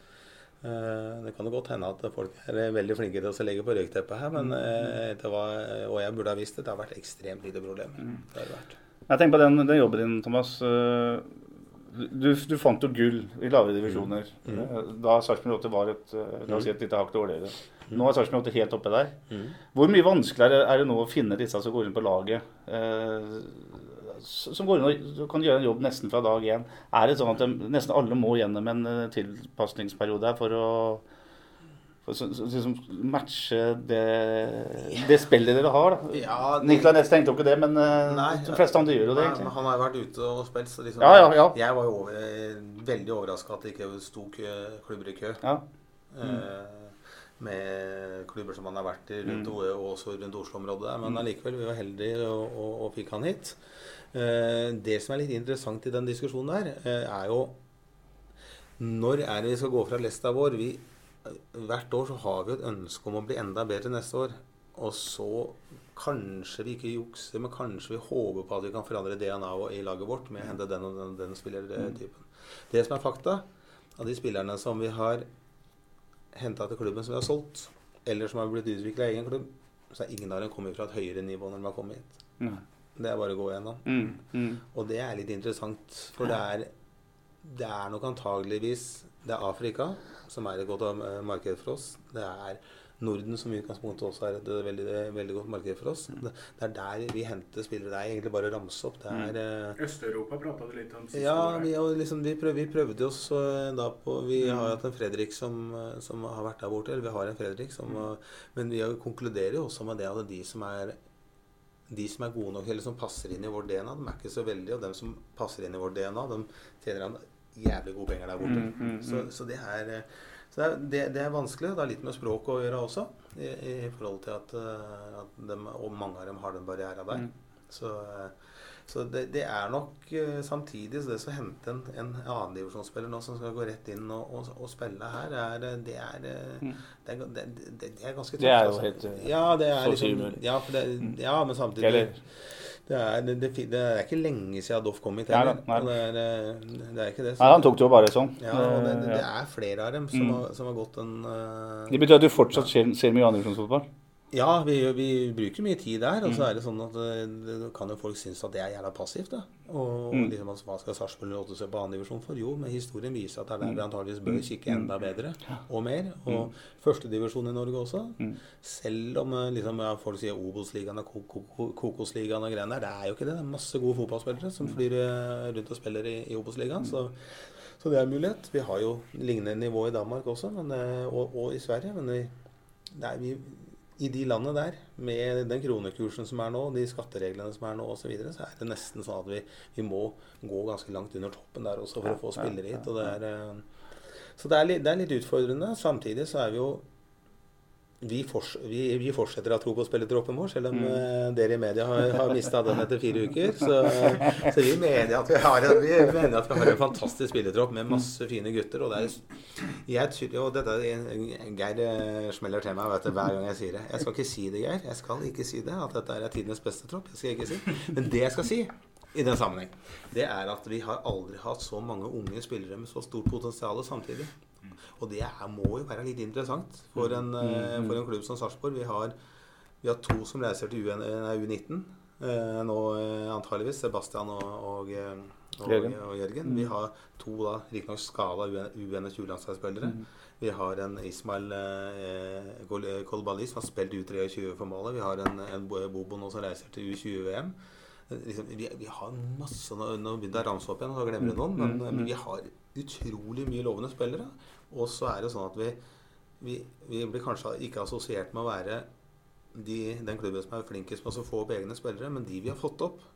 Uh, det kan jo godt hende at folk er veldig flinke til å legge på røykteppet her, men uh, det var, og jeg burde ha visst det, det har vært ekstremt lite problemer. Det har det vært. Jeg tenker på den, den jobben din, Thomas. Uh, du, du fant jo gull i lavere divisjoner. Mm. Mm. Da Sarpsborg Lotte var et, la oss si et lite hakk dårligere. Nå er Sarpsborg Lotte helt oppe der. Mm. Hvor mye vanskeligere er det nå å finne disse som går inn på laget? Uh, som går inn og kan gjøre en jobb nesten fra dag én. Er det sånn at de, nesten alle må gjennom en tilpasningsperiode for å for så, så, liksom matche det, det spillet dere har? Da? Ja, det, Niklas Næss tenkte jo ikke det, men nei, de fleste andre gjør jo det. Nei, egentlig. Han har vært ute og spilt, så liksom, ja, ja, ja. Jeg var jo over, veldig overrasket at det ikke sto kø, klubber i kø. Ja. Mm. Eh, med klubber som han har vært i rundt, mm. og også rundt Oslo-området. Men allikevel, vi var heldige og, og, og fikk han hit. Uh, det som er litt interessant i den diskusjonen der, uh, er jo når er det vi skal gå fra lista vår? Vi, uh, hvert år så har vi et ønske om å bli enda bedre neste år, og så kanskje vi ikke jukser, men kanskje vi håper på at vi kan forandre D N A i laget vårt med å hente den og den, den spillertypen. Det som er fakta av de spillerne som vi har hentet til klubben som vi har solgt, eller som har blitt utviklet i egen klubb, så er ingen av dem kommet fra et høyere nivå når de har kommet hit. Mm. Det er bare å gå igjennom. Mm, mm. Og det er litt interessant, for det er, det er nok antageligvis, det er Afrika som er et godt marked for oss. Det er Norden, som i utgangspunktet også er et veldig, veldig godt marked for oss. Det, det er der vi henter spillere. Det er egentlig bare å ramse opp. Det er, mm. Øst-Europa pratet du litt om siste ja, år. vi, liksom, vi, prøv, vi prøvde oss da på Vi mm. har hatt en Fredrik som, som har vært der borte. Eller vi har en Fredrik som mm. Men vi konkluderer jo også med det at de som er de som er gode nok, eller som passer inn i vår D N A, de er ikke så veldig, og de som passer inn i vår D N A, de tjener han jævlig gode penger der borte. Mm, mm, mm. Så, så det er Så det er, det, det er vanskelig. Det har litt med språk å gjøre også, i, i forhold til at, at de, og mange av dem har den barrieren der. Mm. Så, så det, det er nok samtidig så det skal hente en, en annen divisjonsspiller nå som skal gå rett inn og, og, og spille her, er, det, er, mm. det, er, det, det, det er ganske tøft. Det er jo helt ja, det er liksom, ja, for det, ja, men samtidig Eller, det, er, det, det, det er ikke lenge siden Doff kom hit heller. Ja, det, er, det er ikke det. Så, nei, han tok det jo bare sånn. Ja, og det, det, det er flere av dem som, mm. har, som har gått en uh, Det betyr at du fortsatt ser, ser mye andredivisjonsfotball? Ja, vi, vi bruker mye tid der, og så er det sånn at det, kan jo folk synes at det er jævla passivt da. Og mm. liksom, hva skal Sarpsborg åtte seg på annen divisjon for? Jo, men historien viser at det er der vi antageligvis bør kikke enda bedre og mer. Og mm. første divisjon i Norge også. Mm. Selv om liksom, ja, folk sier Obos-ligaen og Kokos-ligaen og greiene der, det er jo ikke det. Det er masse gode fotballspillere som flyr rundt og spiller i, i Obos-ligaen, så, så det er mulighet. Vi har jo lignende nivå i Danmark også, men, og, og i Sverige, men vi, det er vi i de landene der, med den kronekursen som er nå, de skattereglene som er nå og så videre, så er det nesten sånn at vi, vi må gå ganske langt under toppen der også for å få spillere hit. Og det er, så det er, litt, det er litt utfordrende. Samtidig så er vi jo Vi, fors, vi, vi fortsetter å ha tro på spillertroppen vår, selv om mm. uh, dere i media har, har mistet den etter fire uker. Så, så vi mener at vi har en, vi mener at vi har en fantastisk spillertropp med masse fine gutter. Og, det er, jeg, og dette er Geir smeller til meg vet du, hver gang jeg sier det. Jeg skal ikke si det, Geir. Jeg skal ikke si det, at dette er tidenes beste tropp. Jeg skal ikke si. Men det jeg skal si i den sammenheng, det er at vi har aldri hatt så mange unge spillere med så stort potensial samtidig. Og det er, må jo være litt interessant for en, mm. for en klubb som Sarpsborg. Vi har, vi har to som reiser til U nitten eh, nå eh, antageligvis, Sebastian og, og, og, Jørgen. og Jørgen. Vi har to da, riktignok skala U tjuelandsspillere. Mm. Vi har en Ismail eh, Kolbali som har spilt U tjuetre for målet. Vi har en, en Bobo nå som reiser til U tjue V M. Liksom, vi, vi har masse, nå, nå begynner jeg å ramse opp igjen, og så glemmer jeg noen, men, men vi har utrolig mye lovende spillere. Og så er det sånn at vi, vi, vi blir kanskje ikke assosiert med å være de, den klubben som er flinkest med å få opp egne spillere, men de vi har fått opp.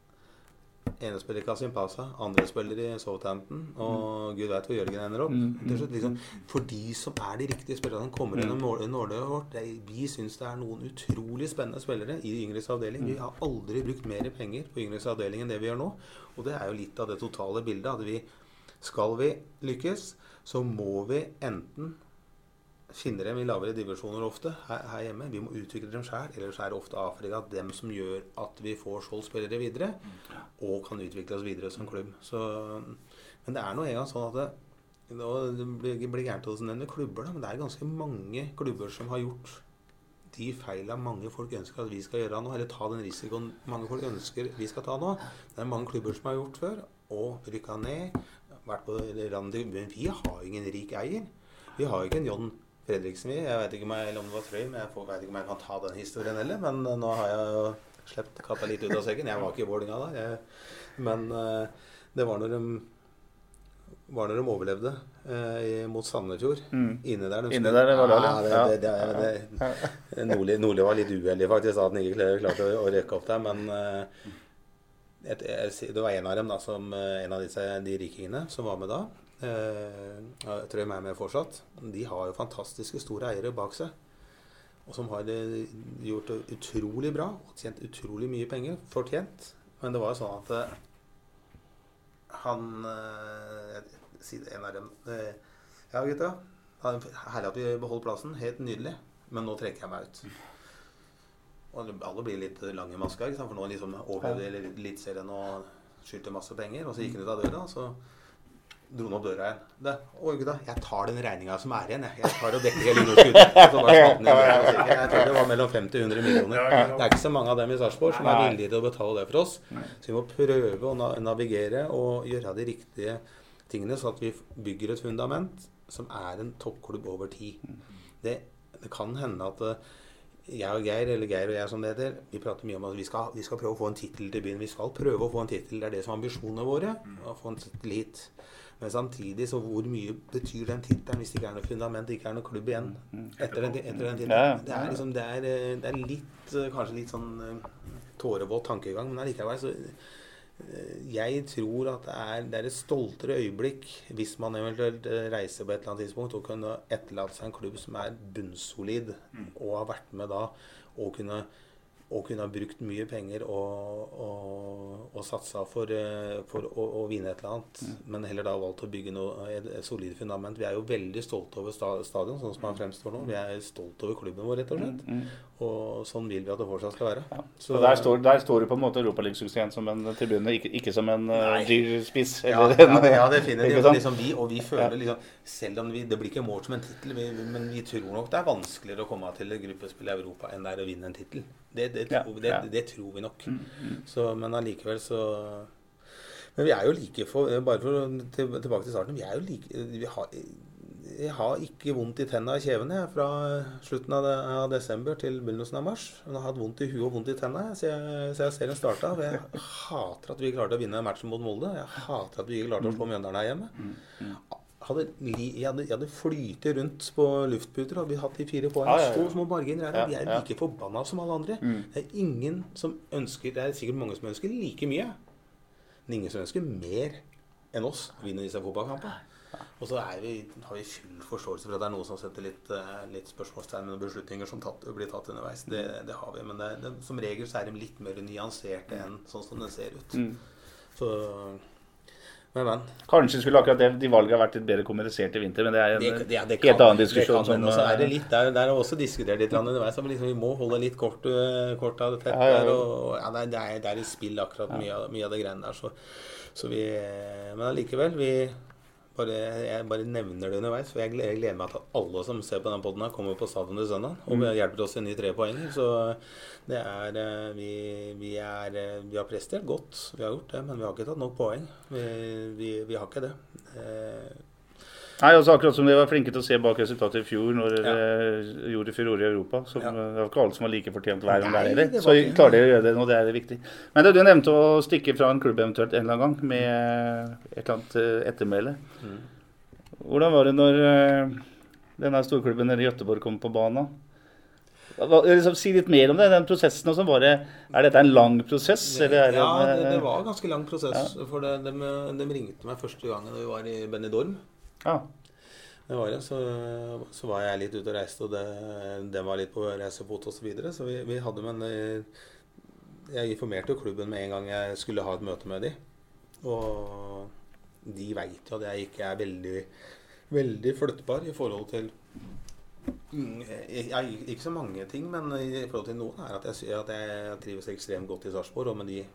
Ene spiller i Kasim Pasa, andre spiller i Southampton, og Gud vet hvor Jørgen ender opp. Det er liksom, for de som er de riktige spillerne, som kommer gjennom nåløyet vårt, det, vi synes det er noen utrolig spennende spillere i yngres avdeling. Vi har aldri brukt mer penger på yngres avdeling enn det vi gjør nå, og det er jo litt av det totale bildet, at vi, skal vi lykkes, så må vi enten finne dem i lavere divisjoner ofte her, her hjemme. Vi må utvikle dem selv, ellers er det ofte Afrika dem som gjør at vi får skjoldspillere videre, og kan utvikle oss videre som klubb. Så, men det er nå en gang sånn at det, det blir, blir gærent å nevne klubber, da, men det er ganske mange klubber som har gjort de feilene mange folk ønsker at vi skal gjøre nå, eller ta den risikoen mange folk ønsker vi skal ta nå. Det er mange klubber som har gjort før, og rykket ned, vært på randet, men vi har ingen rik eier. Vi har ikke en John Fredriksen. Jeg vet ikke om, jeg, om det var trøy, men jeg vet ikke om jeg kan ta den historien heller. Men nå har jeg jo slept katta litt ut av sekken. Jeg var ikke i Vålinga da. Jeg, men uh, det var når de, var når de overlevde uh, mot Sandefjord. Mm. Inne der. De Inne der var det, ja. det, det, det, det, det Nordli, Nordli var litt uheldig faktisk, at han ikke klarte å, å rekke opp der, men uh, et, det var en av dem da, som, en av disse, de rikingene som var med da. Uh, jeg tror jeg er med fortsatt. De har jo fantastiske store eiere bak seg, og som har gjort det utrolig bra og tjent utrolig mye penger, fortjent. Men det var jo sånn at uh, han uh, jeg sier en av dem uh, ja gutta, herlig at vi beholder plassen, helt nydelig, men nå trekker jeg meg ut. Og alle blir litt lange masker, for nå liksom overlevde eliteserien og skyldte masse penger, og så gikk han ut av døra, så dro han opp døra igjen. Det, å gutta, jeg tar den regningen som er igjen, jeg, jeg tar og dekker hele underskuddet. Jeg tror det var mellom femti til hundre millioner. Det er ikke så mange av dem i Sarpsborg som er villige til å betale det for oss. Så vi må prøve å navigere og gjøre de riktige tingene, så at vi bygger et fundament som er en toppklubb over tid. Det det kan hende at jeg og Geir, eller Geir og jeg som det heter, vi prater mye om at vi skal, vi skal prøve å få en titel til byen. Vi skal prøve å få en titel, det er det som er ambisjonene våre, å få en titel hit. Men samtidig, så hvor mye betyr den titelen hvis det ikke er noe fundament, ikke er noe klubb igjen etter den, etter den titelen? Det er liksom, det er, det er litt, kanskje litt sånn tårevåt tankegang, men allikevel så jeg tror at det er, det er et stoltere øyeblikk hvis man eventuelt reiser på et eller annet tidspunkt og kunne etterlate seg en klubb som er bunnsolid og har vært med da og kunne og kunne ha brukt mye penger og, og, og satsa for, for å, å vinne et eller annet, mm. men heller da valgt å bygge noe, et, et solid fundament. Vi er jo veldig stolte over stadion, sånn som han fremstår nå. Vi er stolte over klubben vår, rett og slett. Mm. Og sånn vil vi at det fortsatt skal være. Ja. Så, så der, står, der står du på en måte Europaliga-suksessen som en tribune, ikke, ikke som en uh, dyr-spiss. Ja, ja, ja, definitivt. Liksom vi, og vi føler liksom, selv om vi, det blir ikke målt som en titel, vi, men vi tror nok det er vanskeligere å komme til gruppespill i Europa enn det er å vinne en titel. Det, det, det, tror, det, det tror vi nok. Mm, mm. Så, men allikevel så Men vi er jo like for bare for til, tilbake til starten. Vi er jo like vi har, Jeg har ikke vondt i tennene av kjevene fra slutten av, de, av desember til begynnelsen av mars. Jeg har hatt vondt i huet og vondt i tennene så jeg, så jeg ser den starta. Jeg hater at vi klarte å vinne matchen mot Molde. Jeg hater at vi ikke klarte å slå Mjøndalen her hjemme. Mm, mm. Hadde, jeg, hadde, jeg hadde flytet rundt på luftputer, hadde vi hatt de fire poeng. Ja, ja, ja. Så små marginer. Ja, de er like forbanna som alle andre. Mm. Det er ingen som ønsker, det er sikkert mange som ønsker like mye, men ingen som ønsker mer enn oss å vinne disse fotballkampene. Og så er vi, har vi full forståelse for at det er noe som setter litt, litt spørsmålstegn med beslutninger som tatt, blir tatt underveis. Det, det har vi, men det, det, som regel så er de litt mer nyanserte enn sånn som det ser ut. Mm. Så... Men, men. Kanskje skulle akkurat det, de valgene ha vært litt bedre kommunisert i vinter, men det er en det, det, det kan, helt annen diskusjon. Det kan, som, er det litt, der, der er også diskutert litt underveis, så liksom, vi må holde litt kort, kort av det teppet ja, ja, ja. Og, ja, det, er, det er i spill akkurat mye, mye av det greiene der, så, så vi, men allikevel, vi bare, jeg bare nevner det underveis, for jeg gleder, jeg gleder meg til at alle som ser på den podden her kommer på stadion til søndag, og vi hjelper oss inn i tre poenger, så det er, vi, vi er, vi har prestert godt, vi har gjort det, men vi har ikke tatt nok poeng, vi, vi, vi har ikke det. Eh. Nei, altså akkurat som de var flinke til å se bak resultatet i fjor, når de ja. gjorde furore i Europa, som ja. det var ikke alle som var like fortjent hver gang der heller, så klarer de å gjøre det nå, det er viktig. Men det, du nevnte å stikke fra en klubb eventuelt en eller annen gang, med et eller annet ettermæle. Mm. Hvordan var det når denne storklubben nede i Göteborg kom på banen? Liksom, si litt mer om det, den prosessen og sånn, var det, er dette en lang prosess? Eller er det, ja, det, det var en ganske lang prosess, ja. For det, de, de ringte meg første gangen da vi var i Benidorm. Ja. Det var det, så, så var jeg litt ute og reiste, og det, det var litt på reisefot og så videre, så vi, vi hadde, men jeg informerte klubben med en gang jeg skulle ha et møte med dem, og de vet jo at jeg ikke er veldig, veldig flyttbar i forhold til, jeg, jeg, ikke så mange ting, men i forhold til noen er at jeg, at jeg trives ekstremt godt i Sarpsborg, og med de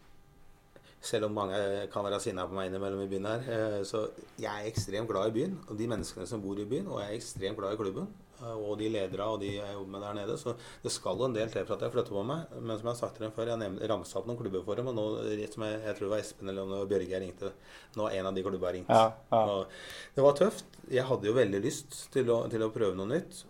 selv om mange kan være sinna på meg innimellom i byen her, så jeg er ekstremt glad i byen, og de menneskene som bor i byen, og jeg er ekstremt glad i klubben, og de ledere og de jeg jobber med der nede, så det skal en del til for at jeg flytter på meg, men som jeg har sagt til dem før, jeg nevnte, ramset opp noen klubber for dem, og nå, som jeg, jeg tror det var Espen eller noe, Bjørge jeg ringte, nå er en av de klubber jeg ringt. Ja, ja. Og det var tøft, jeg hadde jo veldig lyst til å, til å prøve noe nytt.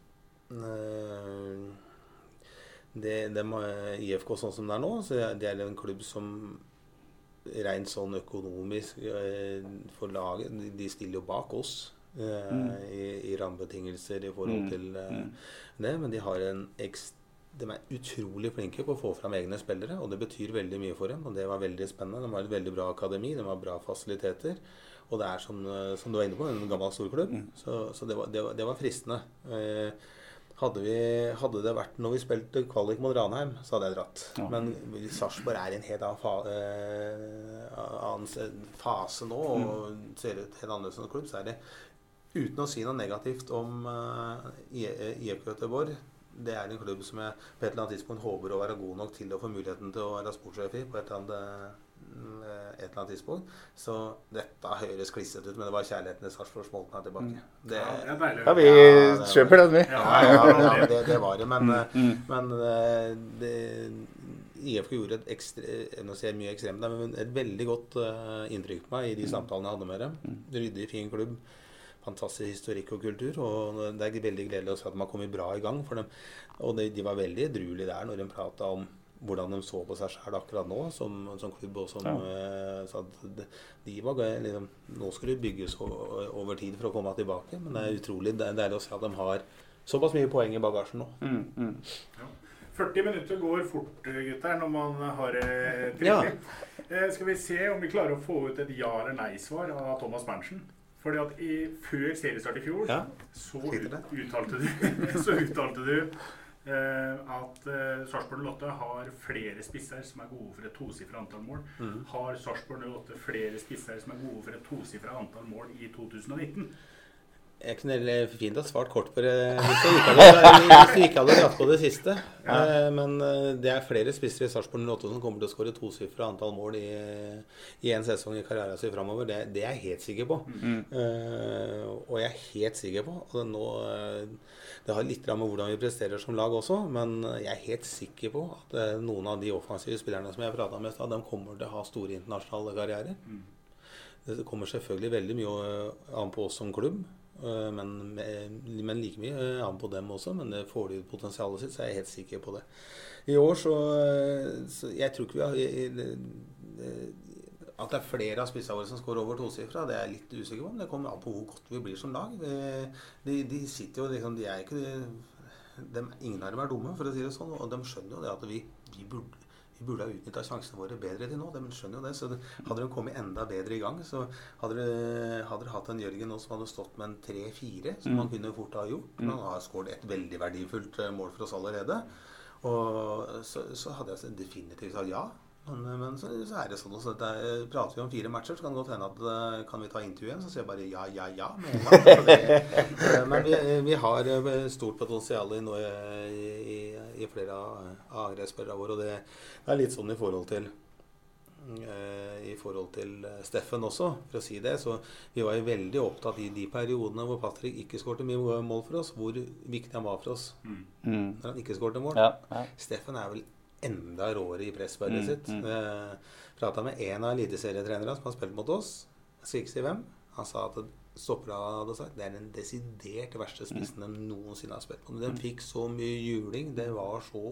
Det, det med I F K sånn som det er nå, så det er en klubb som rent sånn økonomisk eh, for laget, de stiller jo bak oss eh, mm. i, i rammebetingelser i forhold til eh, det, men de har en ekst, de er utrolig flinke på å få fram egne spillere, og det betyr veldig mye for dem, og det var veldig spennende. De har et veldig bra akademi, de har bra fasiliteter, og det er som, som du var inne på, en gammel storklubb, mm. så, så det, var, det, var, det var fristende. Eh, Hadde, vi, hadde det vært når vi spilte kvalik mot Ranheim, så hadde jeg dratt. Ja. Men Sarpsborg er i en helt annen, fa, eh, annen fase nå, og mm. ser ut helt annerledes som en klubb, så er det, uten å si noe negativt om uh, I F K Göteborg, det er en klubb som jeg på et eller annet tidspunkt håper å være god nok til å få muligheten til å være sportssjef i på et eller annet et eller annet tidspunkt. Så dette høres klisset ut, men det var kjærligheten til Sarpsborg som holdt meg tilbake. Det, ja, det ja, vi ja, kjøper den, vi. Ja, ja, ja, ja det, det var det, men, mm. men det, I F K gjorde et ekstre, nå ser jeg mye ekstremt, men et veldig godt uh, inntrykk på meg i de samtalene jeg hadde med dem. Ryddig, fin klubb. fantastisk historikk og kultur, og det er veldig gledelig å se at de har kommet bra i gang for dem. Og de, de var veldig edruelige der når de pratet om hvordan de så på seg selv akkurat nå, som, som klubb og som, ja. eh, så at de, de var, liksom, nå skal det bygges over tid for å komme tilbake, men det er utrolig deilig å se at de har såpass mye poeng i bagasjen nå. Mm, mm. Ja. førti minutter går fort, gutter, når man har eh, trivelig. Ja. Eh, skal vi se om vi klarer å få ut et ja eller nei-svar av Thomas Berntsen. Fordi at i, før seriestart i fjor, ja. så, ut, uttalte du, så uttalte du eh, at eh, Sarpsborg null åtte har flere spisser som er gode for et tosifret antall mål. Mm. Har Sarpsborg null åtte flere spisser som er gode for et tosifret antall mål i to tusen og nitten? Jeg kunne fint ha svart kort på det hvis jeg ikke hadde, hvis jeg ikke hadde dratt på det siste. Ja. Men det er flere spissere i Sarpsborg null åtte som kommer til å skåre tosifret antall mål i, i en sesong i karrieren sin fremover. Det, det er jeg helt sikker på. Mm. Uh, og jeg er helt sikker på. Og nå, det har litt med hvordan vi presterer som lag også, men jeg er helt sikker på at noen av de offensive spillerne som jeg pratet med, de kommer til å ha store internasjonale karrierer. Mm. Det kommer selvfølgelig veldig mye an på oss som klubb. Men, men like mye an på dem også, men det får de ut potensialet sitt, så jeg er helt sikker på det. I år så, så jeg tror ikke vi har at det er flere av spissene våre som skår over tosifra, det er jeg litt usikker på, men det kommer an på hvor godt vi blir som lag. De, de sitter jo liksom, de er ikke de, ingen av dem er dumme, for å si det sånn, og de skjønner jo det at vi, vi burde Vi burde ha utnyttet sjansene våre bedre til nå, de skjønner jo det. Så det, hadde de kommet enda bedre i gang, så hadde de, hadde de hatt en Jørgen nå som hadde stått med en tre fire, som han kunne fort ha gjort. Mm. Han har skåret et veldig verdifullt mål for oss allerede. Og så, så hadde jeg definitivt sagt ja. Men, men så, så er det sånn også at der, prater vi om fire matcher, så kan det godt hende at kan vi ta intervju igjen, så sier jeg bare ja, ja, ja. Men, men vi, vi har stort potensial i, noe, i, i flere av angrepsspillerne våre, og det, det er litt sånn i forhold til i forhold til Steffen også, for å si det. Så vi var jo veldig opptatt i de periodene hvor Patrick ikke skårte mye mål for oss, hvor viktig han var for oss mm. når han ikke skårte mål. Ja, ja. Steffen er vel enda råere i presspillet mm, sitt. Mm. Jeg pratet med en av eliteserietrenere som har spilt mot oss, skal ikke si hvem. Han sa at stoppere hadde sagt det er den desidert verste spissen de noensinne har spilt på. De fikk så mye juling, det var så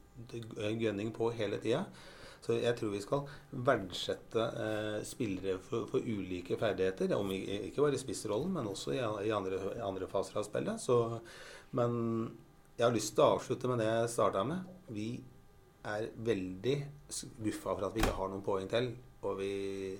gønning på hele tiden. Så jeg tror vi skal verdsette eh, spillere for, for ulike ferdigheter, om ikke bare i spissrollen, men også i, i andre, andre faser av spillet. Så, men jeg har lyst til å avslutte med det jeg startet med. Vi er veldig skuffa for at vi ikke har noen poeng til, og vi,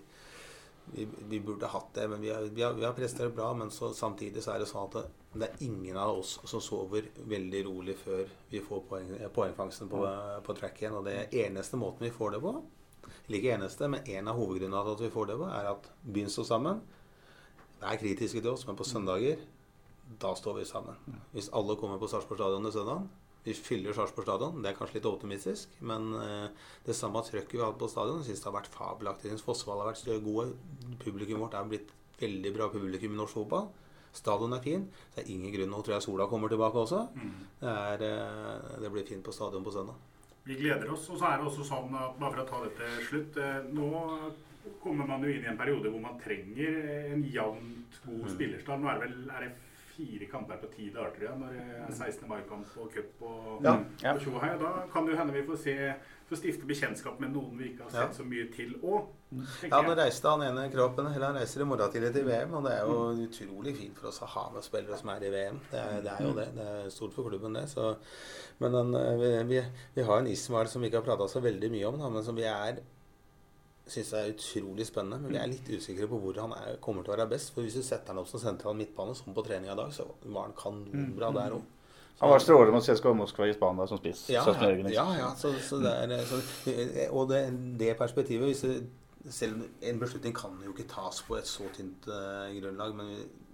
vi, vi burde hatt det, men vi har, vi har, vi har prestert bra, men så, samtidig så er det sånn at det, det er ingen av oss som sover veldig rolig før vi får poeng, poengfangsten på, på track igjen, og det er eneste måten vi får det på, eller ikke eneste, men en av hovedgrunnene til at vi får det på, er at byen står sammen. Det er kritiske til oss, men på søndager, da står vi sammen. Hvis alle kommer på Sarpsborg stadion i søndag, vi fyller Sarpsborg stadion, det er kanskje litt optimistisk, men uh, det samme trøkket vi har hatt på stadion, jeg synes det har vært fabelaktig. Fossvoll har vært gode, publikum vårt er blitt veldig bra publikum i norsk fotball. Stadion er fin, det er ingen grunn, nå tror jeg sola kommer tilbake også. Det, er, uh, det blir fint på stadion på søndag. Vi gleder oss, og så er det også sånn at bare for å ta dette slutt, uh, nå kommer man jo inn i en periode hvor man trenger en jevnt god mm. spillerstand. Nå er det vel... Er det fire kamper på ti dager, tror jeg, når det er sekstende mai-kamp og cup og, ja. og tjohei. Og da kan det jo hende vi får se, får stifte bekjentskap med noen vi ikke har sett ja. så mye til også. Ja, nå reiste han ene kroppen, eller han reiser i morgen tidlig til V M, og det er jo mm. utrolig fint for oss å ha med spillere som er i V M. Det er, det er jo det, det er stort for klubben det. Så, men den, vi, vi, vi har en Ismail som vi ikke har pratet så veldig mye om, da, men som vi er synes det er utrolig spennende, men jeg er litt usikker på hvor han er, kommer til å være best. For hvis du setter han opp som sentral midtbane, som på trening i dag, så var han kanonbra der også. Han var strålende mot C S K A Moskva i Spania som spiss. Ja, ja, ja, ja så, så det er, så, og det, det perspektivet, hvis det, selv en beslutning kan jo ikke tas på et så tynt uh, grunnlag, men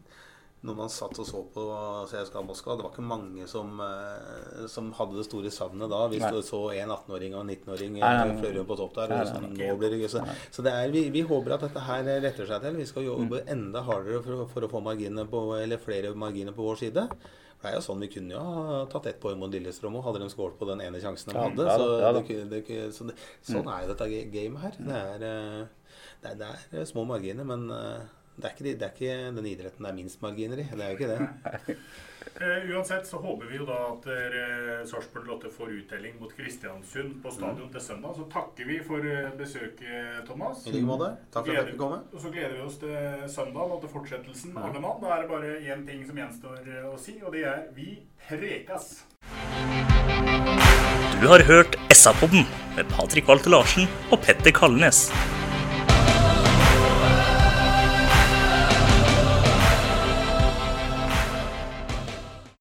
når man satt og så på C S K A Moskva, det var ikke mange som, uh, som hadde det store savnet da, hvis nei. Du så en attenåring og en nittenåring fløy på topp der. Nei, nei, nei. Nå blir det, så så det er, vi, vi håper at dette her retter seg til. Vi skal jobbe mm. enda hardere for, for å få marginer på, eller flere marginer på vår side. Det er jo sånn vi kunne jo ha tatt ett poeng mot Lillestrøm og hadde de skåret på den ene sjansen de hadde. Ja, ja, ja, så det, det, så det, sånn er jo dette gamet her. Det er, det er, det er små marginer, men det er, ikke, det er ikke den idretten det er minst marginer i. Det er jo ikke det. Uh, uansett så håper vi jo da at uh, Sarpsborg Lotte får uttelling mot Kristiansund på stadion mm. til søndag. Så takker vi for uh, besøket, Thomas. I like måte. Takk for at dere kom. Og så gleder vi oss til søndag og til fortsettelsen. Ja. Alle mann, da er det bare en ting som gjenstår uh, å si, og det er vi prekas. Du har hørt S A-podden med Patrik Walter Larsen og Petter Kalnes.